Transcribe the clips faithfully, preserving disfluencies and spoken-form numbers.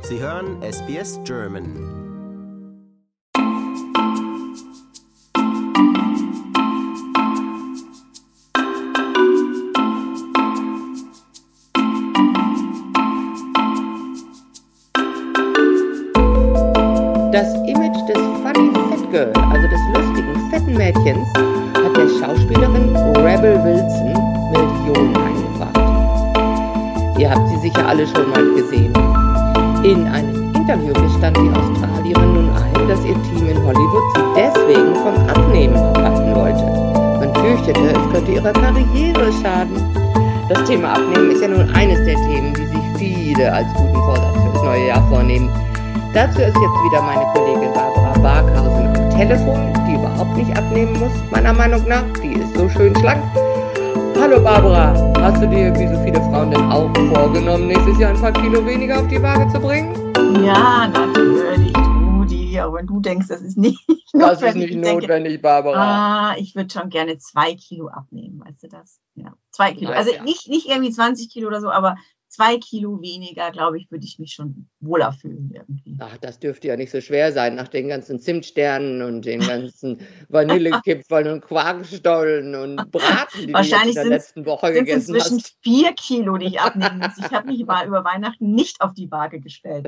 Sie hören S B S German. Das Image des Funny Fat Girl, also des lustigen, fetten Mädchens, hat der Schauspielerin Rebel Wilson Millionen eingebracht. Ihr habt sie sicher alle schon mal gesehen. In einem Interview gestand die Australierin nun ein, dass ihr Team in Hollywood sie deswegen vom Abnehmen abhalten wollte. Man fürchtete, es könnte ihrer Karriere schaden. Das Thema Abnehmen ist ja nun eines der Themen, die sich viele als guten Vorsatz für das neue Jahr vornehmen. Dazu ist jetzt wieder meine Kollegin Barbara Barkhausen am Telefon, die überhaupt nicht abnehmen muss, meiner Meinung nach. Die ist so schön schlank. Hallo Barbara, hast du dir, wie so viele Frauen denn auch, vorgenommen, nächstes Jahr ein paar Kilo weniger auf die Waage zu bringen? Ja, natürlich, Rudi, aber wenn du denkst, das ist nicht das notwendig. Das ist nicht notwendig, denke, Barbara. Ah, ich würde schon gerne zwei Kilo abnehmen, weißt du das? Ja, zwei Kilo. Nein, also ja. nicht, nicht irgendwie zwanzig Kilo oder so, aber zwei Kilo weniger, glaube ich, würde ich mich schon wohler fühlen irgendwie. Ach, das dürfte ja nicht so schwer sein, nach den ganzen Zimtsternen und den ganzen Vanillekipferln und Quarkstollen und Braten, die du jetzt in der letzten Woche gegessen hast. Inzwischen vier Kilo, die ich abnehmen muss. Ich habe mich mal über Weihnachten nicht auf die Waage gestellt.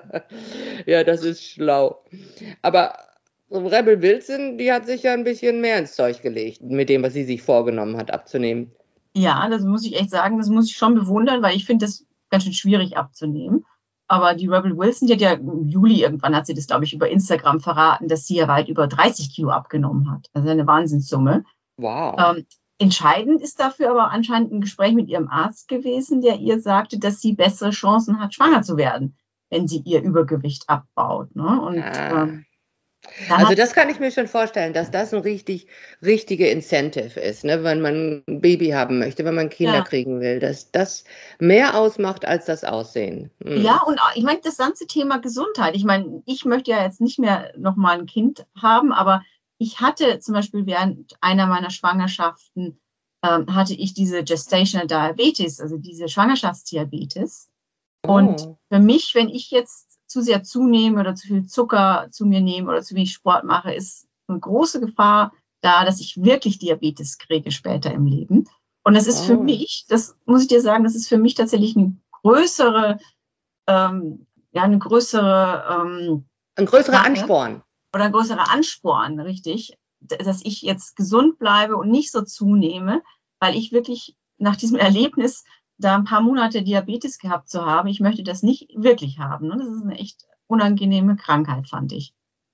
Ja, das ist schlau. Aber Rebel Wilson, die hat sich ja ein bisschen mehr ins Zeug gelegt, mit dem, was sie sich vorgenommen hat, abzunehmen. Ja, das muss ich echt sagen, das muss ich schon bewundern, weil ich finde das ganz schön schwierig abzunehmen. Aber die Rebel Wilson, die hat ja im Juli irgendwann, hat sie das, glaube ich, über Instagram verraten, dass sie ja weit über dreißig Kilo abgenommen hat. Also eine Wahnsinnssumme. Wow. Ähm, entscheidend ist dafür aber anscheinend ein Gespräch mit ihrem Arzt gewesen, der ihr sagte, dass sie bessere Chancen hat, schwanger zu werden, wenn sie ihr Übergewicht abbaut. Ne? Und ah. ähm, Also das kann ich mir schon vorstellen, dass das ein richtig, richtige Incentive ist, ne? Wenn man ein Baby haben möchte, wenn man Kinder ja. kriegen will, dass das mehr ausmacht als das Aussehen. Mhm. Ja, und ich meine, das ganze Thema Gesundheit, ich meine, ich möchte ja jetzt nicht mehr nochmal ein Kind haben, aber ich hatte zum Beispiel während einer meiner Schwangerschaften, ähm, hatte ich diese Gestational Diabetes, also diese Schwangerschaftsdiabetes. Oh. Und für mich, wenn ich jetzt zu sehr zunehme oder zu viel Zucker zu mir nehme oder zu wenig Sport mache, ist eine große Gefahr da, dass ich wirklich Diabetes kriege später im Leben. Und das ist oh. für mich, das muss ich dir sagen, das ist für mich tatsächlich eine größere, ähm, ja, eine größere, ähm, ein größerer Ansporn. Oder ein größerer Ansporn, richtig, dass ich jetzt gesund bleibe und nicht so zunehme, weil ich wirklich nach diesem Erlebnis da ein paar Monate Diabetes gehabt zu haben, ich möchte das nicht wirklich haben. Das ist eine echt unangenehme Krankheit, fand ich.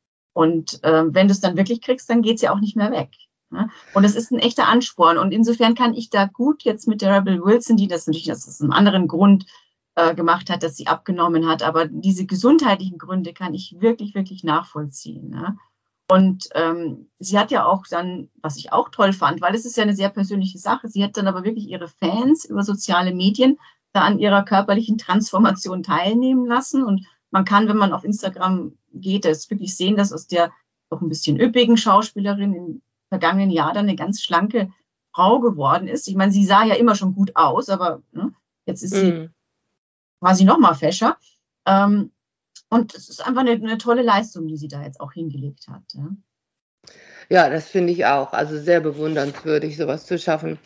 Und äh, wenn du es dann wirklich kriegst, dann geht es ja auch nicht mehr weg. Ne? Und es ist ein echter Ansporn. Und insofern kann ich da gut jetzt mit der Rebel Wilson, die das natürlich das ist einem anderen Grund äh, gemacht hat, dass sie abgenommen hat, aber diese gesundheitlichen Gründe kann ich wirklich, wirklich nachvollziehen. Ne? Und ähm, sie hat ja auch dann, was ich auch toll fand, weil es ist ja eine sehr persönliche Sache, sie hat dann aber wirklich ihre Fans über soziale Medien da an ihrer körperlichen Transformation teilnehmen lassen. Und man kann, wenn man auf Instagram geht, das wirklich sehen, dass aus der doch ein bisschen üppigen Schauspielerin im vergangenen Jahr dann eine ganz schlanke Frau geworden ist. Ich meine, sie sah ja immer schon gut aus, aber ne, jetzt ist sie mm. quasi noch mal fescher. Ähm, Und es ist einfach eine, eine tolle Leistung, die sie da jetzt auch hingelegt hat. Ja, ja das finde ich auch. Also sehr bewundernswürdig, sowas zu schaffen.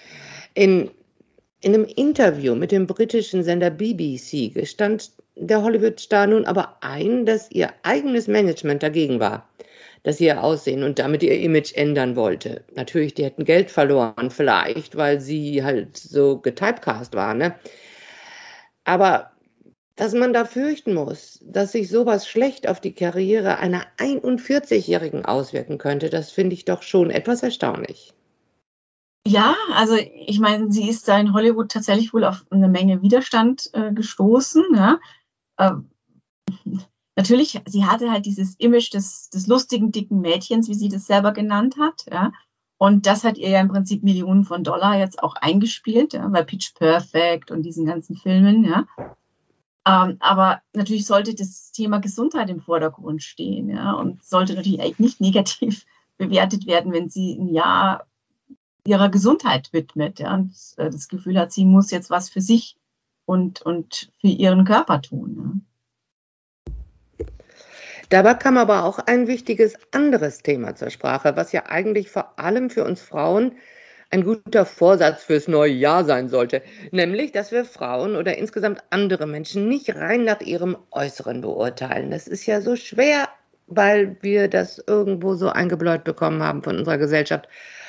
In, in einem Interview mit dem britischen Sender B B C gestand der Hollywood-Star nun aber ein, dass ihr eigenes Management dagegen war, dass sie ihr Aussehen und damit ihr Image ändern wollte. Natürlich, die hätten Geld verloren vielleicht, weil sie halt so getypecast war, ne? Aber dass man da fürchten muss, dass sich sowas schlecht auf die Karriere einer einundvierzigjährigen auswirken könnte, das finde ich doch schon etwas erstaunlich. Ja, also ich meine, sie ist da in Hollywood tatsächlich wohl auf eine Menge Widerstand äh, gestoßen. Ja. Ähm, natürlich, sie hatte halt dieses Image des, des lustigen, dicken Mädchens, wie sie das selber genannt hat. Ja. Und das hat ihr ja im Prinzip Millionen von Dollar jetzt auch eingespielt, ja, bei Pitch Perfect und diesen ganzen Filmen, ja. Ähm, aber natürlich sollte das Thema Gesundheit im Vordergrund stehen, ja, und sollte natürlich nicht negativ bewertet werden, wenn sie ein Jahr ihrer Gesundheit widmet, ja, und äh, das Gefühl hat, sie muss jetzt was für sich und, und für ihren Körper tun. Dabei kam aber auch ein wichtiges anderes Thema zur Sprache, was ja eigentlich vor allem für uns Frauen ein guter Vorsatz fürs neue Jahr sein sollte, nämlich, dass wir Frauen oder insgesamt andere Menschen nicht rein nach ihrem Äußeren beurteilen. Das ist ja so schwer, weil wir das irgendwo so eingebläut bekommen haben von unserer Gesellschaft.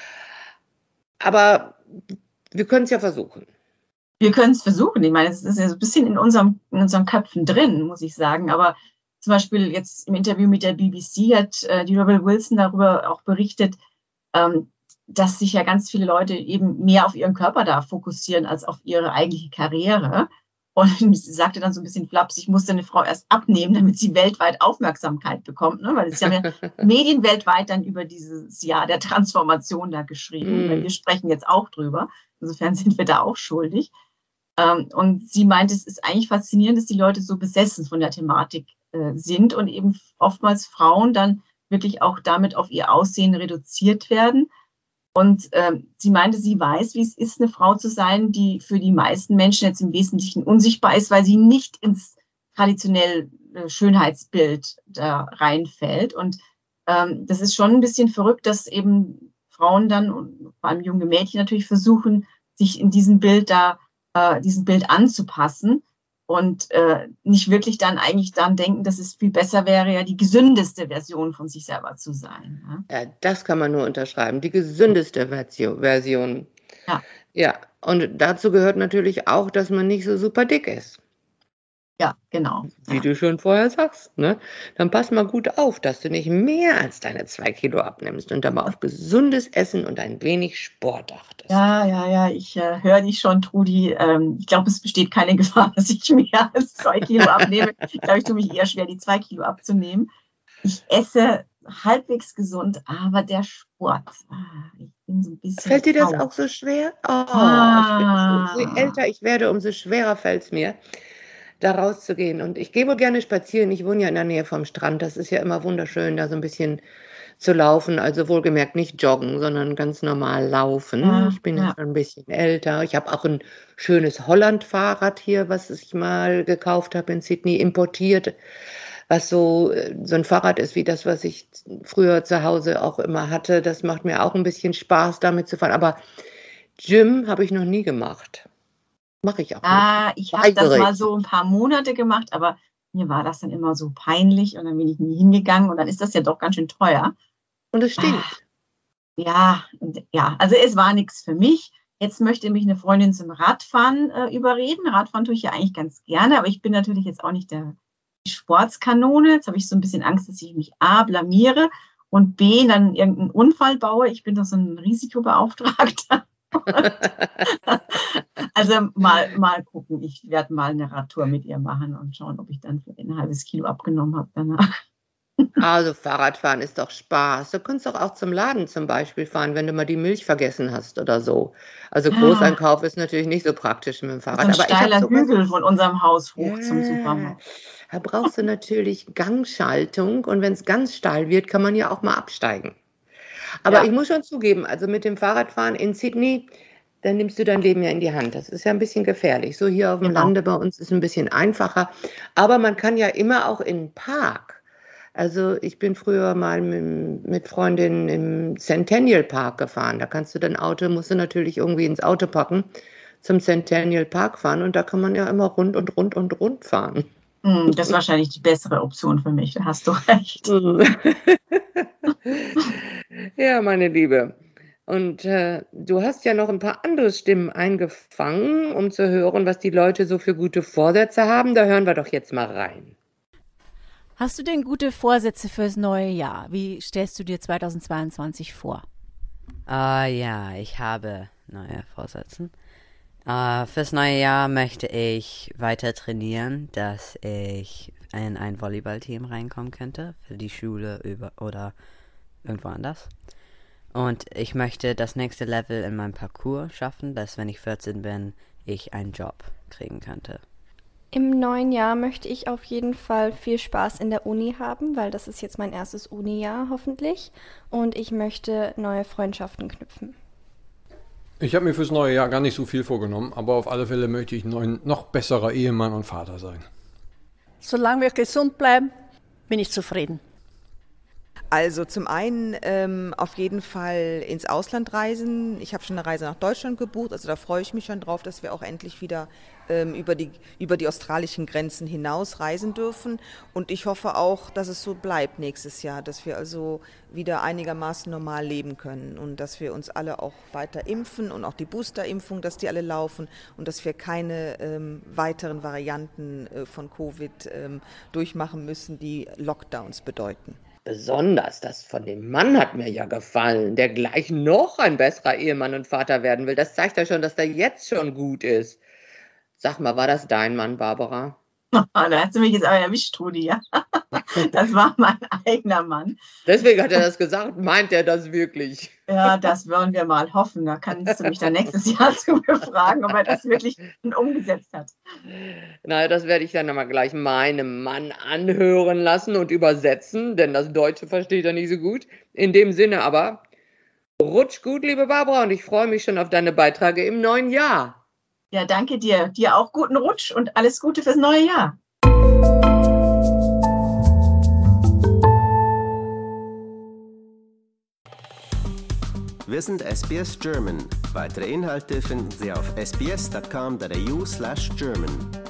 Aber wir können es ja versuchen. Wir können es versuchen. Ich meine, es ist ja so ein bisschen in, unserem, in unseren Köpfen drin, muss ich sagen. Aber zum Beispiel jetzt im Interview mit der B B C hat äh, die Rebel Wilson darüber auch berichtet, ähm, dass sich ja ganz viele Leute eben mehr auf ihren Körper da fokussieren als auf ihre eigentliche Karriere. Und sie sagte dann so ein bisschen flaps, ich musste eine Frau erst abnehmen, damit sie weltweit Aufmerksamkeit bekommt. Ne? Weil es haben ja Medien weltweit dann über dieses Jahr der Transformation da geschrieben. Mm. Weil wir sprechen jetzt auch drüber. Insofern sind wir da auch schuldig. Ähm, und sie meint, es ist eigentlich faszinierend, dass die Leute so besessen von der Thematik äh, sind und eben oftmals Frauen dann wirklich auch damit auf ihr Aussehen reduziert werden. Und ähm, sie meinte, sie weiß, wie es ist, eine Frau zu sein, die für die meisten Menschen jetzt im Wesentlichen unsichtbar ist, weil sie nicht ins traditionelle äh, Schönheitsbild da reinfällt. Und ähm, das ist schon ein bisschen verrückt, dass eben Frauen dann und vor allem junge Mädchen natürlich versuchen, sich in diesem Bild da, äh, diesem Bild anzupassen und äh, nicht wirklich dann eigentlich dann denken, dass es viel besser wäre, ja die gesündeste Version von sich selber zu sein. Ja, ja das kann man nur unterschreiben, die gesündeste Version. Ja. Ja, und dazu gehört natürlich auch, dass man nicht so super dick ist. Ja, genau. Wie ja. du schon vorher sagst, ne? Dann pass mal gut auf, dass du nicht mehr als deine zwei Kilo abnimmst und aber auf gesundes Essen und ein wenig Sport achtest. Ja, ja, ja, ich äh, höre dich schon, Trudi. Ähm, ich glaube, es besteht keine Gefahr, dass ich mehr als zwei Kilo abnehme. Ich glaube, ich tue mich eher schwer, die zwei Kilo abzunehmen. Ich esse halbwegs gesund, aber der Sport, ah, ich bin so ein bisschen... Fällt dir das auch so schwer? Oh, ah. ich bin, umso älter ich werde, umso schwerer fällt es mir, da rauszugehen. Und ich gehe wohl gerne spazieren. Ich wohne ja in der Nähe vom Strand. Das ist ja immer wunderschön, da so ein bisschen zu laufen. Also wohlgemerkt nicht joggen, sondern ganz normal laufen. Ja, ich bin ja schon ein bisschen älter. Ich habe auch ein schönes Holland-Fahrrad hier, was ich mal gekauft habe in Sydney, importiert. Was so, so ein Fahrrad ist wie das, was ich früher zu Hause auch immer hatte. Das macht mir auch ein bisschen Spaß, damit zu fahren. Aber Gym habe ich noch nie gemacht. Mache ich auch ah, nicht. Ich habe das mal so ein paar Monate gemacht, aber mir war das dann immer so peinlich und dann bin ich nie hingegangen und dann ist das ja doch ganz schön teuer. Und es stinkt. Ah, ja, ja, also es war nichts für mich. Jetzt möchte mich eine Freundin zum Radfahren äh, überreden. Radfahren tue ich ja eigentlich ganz gerne, aber ich bin natürlich jetzt auch nicht der Sportskanone. Jetzt habe ich so ein bisschen Angst, dass ich mich A, blamiere und B, dann irgendeinen Unfall baue. Ich bin doch so ein Risikobeauftragter. Also mal, mal gucken. Ich werde mal eine Radtour mit ihr machen und schauen, ob ich dann ein halbes Kilo abgenommen habe danach. Also Fahrradfahren ist doch Spaß. Du kannst doch auch zum Laden zum Beispiel fahren, wenn du mal die Milch vergessen hast oder so. Also Großeinkauf ah. ist natürlich nicht so praktisch mit dem Fahrrad. So ein aber steiler ich Hügel von unserem Haus hoch ja, zum Supermarkt. Da brauchst du natürlich Gangschaltung und wenn es ganz steil wird, kann man ja auch mal absteigen. Aber ja. ich muss schon zugeben, also mit dem Fahrradfahren in Sydney, dann nimmst du dein Leben ja in die Hand. Das ist ja ein bisschen gefährlich. So hier auf dem genau. Lande bei uns ist es ein bisschen einfacher. Aber man kann ja immer auch in den Park. Also ich bin früher mal mit, mit Freundinnen im Centennial Park gefahren. Da kannst du dein Auto, musst du natürlich irgendwie ins Auto packen, zum Centennial Park fahren. Und da kann man ja immer rund und rund und rund fahren. Das ist wahrscheinlich die bessere Option für mich. Da hast du recht. Ja, meine Liebe. Und äh, du hast ja noch ein paar andere Stimmen eingefangen, um zu hören, was die Leute so für gute Vorsätze haben. Da hören wir doch jetzt mal rein. Hast du denn gute Vorsätze fürs neue Jahr? Wie stellst du dir zweitausendzweiundzwanzig vor? Uh, ja, ich habe neue Vorsätze. Uh, fürs neue Jahr möchte ich weiter trainieren, dass ich in ein Volleyballteam reinkommen könnte, für die Schule über oder irgendwo anders. Und ich möchte das nächste Level in meinem Parcours schaffen, dass wenn ich vierzehn bin, ich einen Job kriegen könnte. Im neuen Jahr möchte ich auf jeden Fall viel Spaß in der Uni haben, weil das ist jetzt mein erstes Uni-Jahr hoffentlich. Und ich möchte neue Freundschaften knüpfen. Ich habe mir fürs neue Jahr gar nicht so viel vorgenommen, aber auf alle Fälle möchte ich ein noch besserer Ehemann und Vater sein. Solange wir gesund bleiben, bin ich zufrieden. Also zum einen ähm, auf jeden Fall ins Ausland reisen. Ich habe schon eine Reise nach Deutschland gebucht, also da freue ich mich schon drauf, dass wir auch endlich wieder ähm, über die, über die australischen Grenzen hinaus reisen dürfen. Und ich hoffe auch, dass es so bleibt nächstes Jahr, dass wir also wieder einigermaßen normal leben können und dass wir uns alle auch weiter impfen und auch die Boosterimpfung, dass die alle laufen und dass wir keine ähm, weiteren Varianten äh, von Covid ähm, durchmachen müssen, die Lockdowns bedeuten. Besonders das von dem Mann hat mir ja gefallen, der gleich noch ein besserer Ehemann und Vater werden will. Das zeigt ja schon, dass der jetzt schon gut ist. Sag mal, war das dein Mann, Barbara? Da hast du mich jetzt aber erwischt, Trudi, ja. Das war mein eigener Mann. Deswegen hat er das gesagt. Meint er das wirklich? Ja, das wollen wir mal hoffen. Da kannst du mich dann nächstes Jahr zu befragen, ob er das wirklich umgesetzt hat. Na, das werde ich dann nochmal gleich meinem Mann anhören lassen und übersetzen, denn das Deutsche versteht er nicht so gut. In dem Sinne aber, rutsch gut, liebe Barbara, und ich freue mich schon auf deine Beiträge im neuen Jahr. Ja, danke dir. Dir auch guten Rutsch und alles Gute fürs neue Jahr. Wir sind S B S German. Weitere Inhalte finden Sie auf s b s dot com dot a u slash German.